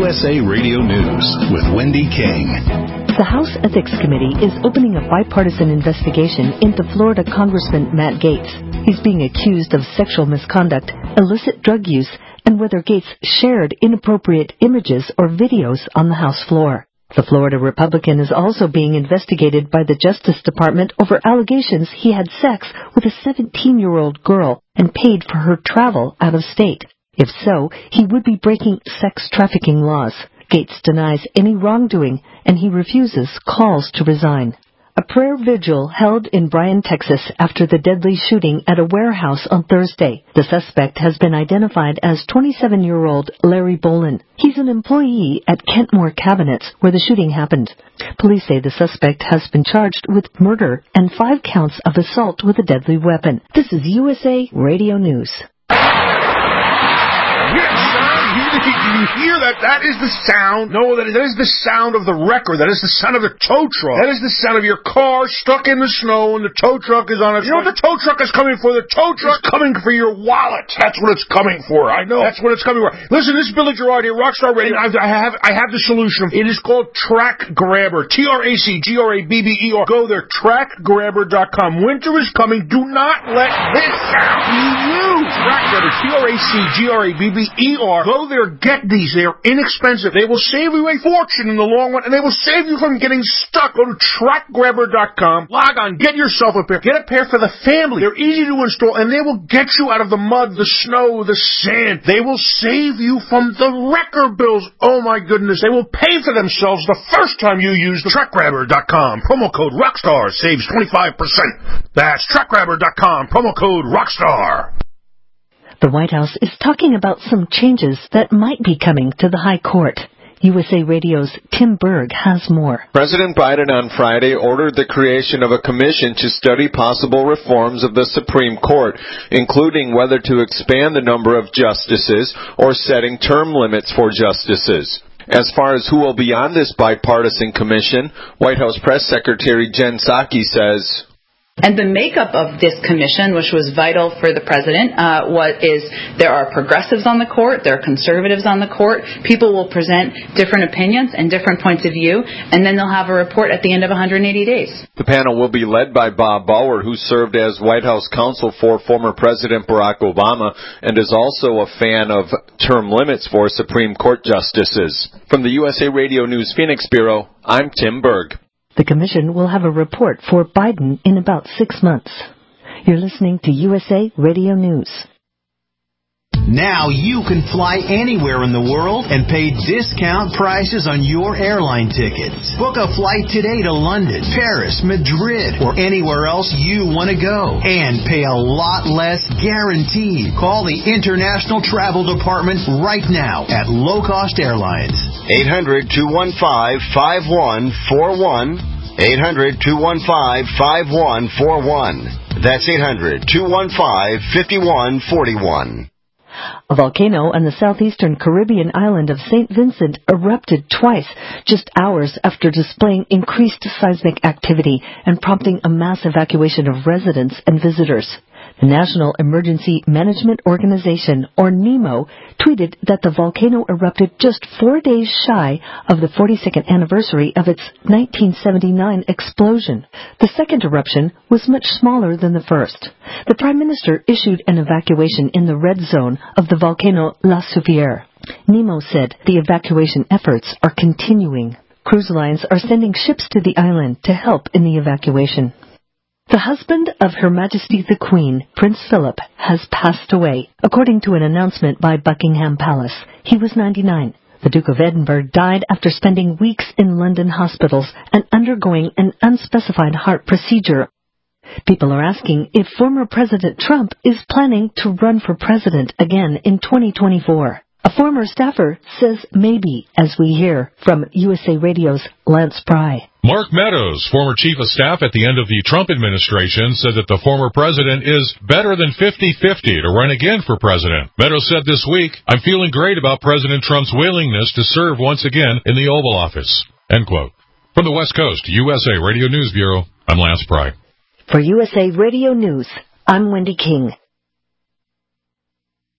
USA Radio News with Wendy King. The House Ethics Committee is opening a bipartisan investigation into Florida Congressman Matt Gaetz. He's being accused of sexual misconduct, illicit drug use, and whether Gaetz shared inappropriate images or videos on the House floor. The Florida Republican is also being investigated by the Justice Department over allegations he had sex with a 17-year-old girl and paid for her travel out of state. If so, he would be breaking sex trafficking laws. Gaetz denies any wrongdoing, and he refuses calls to resign. A prayer vigil held in Bryan, Texas after the deadly shooting at a warehouse on Thursday. The suspect has been identified as 27-year-old Larry Bolin. He's an employee at Kentmore Cabinets, where the shooting happened. Police say the suspect has been charged with murder and 5 counts of assault with a deadly weapon. This is USA Radio News. Do you hear that? That is the sound. No, that is the sound of the wrecker. That is the sound of the tow truck. That is the sound of your car stuck in the snow and the tow truck is on its... You know what the tow truck is coming for? The tow truck is coming for your wallet. That's what it's coming for. I know. That's what it's coming for. Listen, this is Billy Gerard here, Rockstar Radio. I have the solution. It is called Track Grabber. TRACGRABBER. Go there, trackgrabber.com. Winter is coming. Do not let this sound be used. Track Grabber. TRACGRABBER. Go there. Get these. They are inexpensive. They will save you a fortune in the long run, and they will save you from getting stuck. Go to trackgrabber.com. Log on. Get yourself a pair. Get a pair for the family. They're easy to install, and they will get you out of the mud, the snow, the sand. They will save you from the wrecker bills. Oh, my goodness. They will pay for themselves the first time you use the trackgrabber.com. Promo code ROCKSTAR saves 25%. That's trackgrabber.com. Promo code ROCKSTAR. The White House is talking about some changes that might be coming to the High Court. USA Radio's Tim Berg has more. President Biden on Friday ordered the creation of a commission to study possible reforms of the Supreme Court, including whether to expand the number of justices or setting term limits for justices. As far as who will be on this bipartisan commission, White House Press Secretary Jen Psaki says... And the makeup of this commission, which was vital for the president, there are progressives on the court, there are conservatives on the court. People will present different opinions and different points of view, and then they'll have a report at the end of 180 days. The panel will be led by Bob Bauer, who served as White House counsel for former President Barack Obama and is also a fan of term limits for Supreme Court justices. From the USA Radio News Phoenix Bureau, I'm Tim Berg. The commission will have a report for Biden in about 6 months. You're listening to USA Radio News. Now you can fly anywhere in the world and pay discount prices on your airline tickets. Book a flight today to London, Paris, Madrid, or anywhere else you want to go. And pay a lot less guaranteed. Call the International Travel Department right now at Low Cost Airlines. 800-215-5141. 800-215-5141. That's 800-215-5141. A volcano on the southeastern Caribbean island of St. Vincent erupted twice, just hours after displaying increased seismic activity and prompting a mass evacuation of residents and visitors. The National Emergency Management Organization, or NEMO, tweeted that the volcano erupted just 4 days shy of the 42nd anniversary of its 1979 explosion. The second eruption was much smaller than the first. The Prime Minister issued an evacuation in the red zone of the volcano La Souvière. NEMO said the evacuation efforts are continuing. Cruise lines are sending ships to the island to help in the evacuation. The husband of Her Majesty the Queen, Prince Philip, has passed away, according to an announcement by Buckingham Palace. He was 99. The Duke of Edinburgh died after spending weeks in London hospitals and undergoing an unspecified heart procedure. People are asking if former President Trump is planning to run for president again in 2024. A former staffer says maybe, as we hear from USA Radio's Lance Pry. Mark Meadows, former chief of staff at the end of the Trump administration, said that the former president is better than 50-50 to run again for president. Meadows said this week, "I'm feeling great about President Trump's willingness to serve once again in the Oval Office." End quote. From the West Coast, USA Radio News Bureau, I'm Lance Pry. For USA Radio News, I'm Wendy King.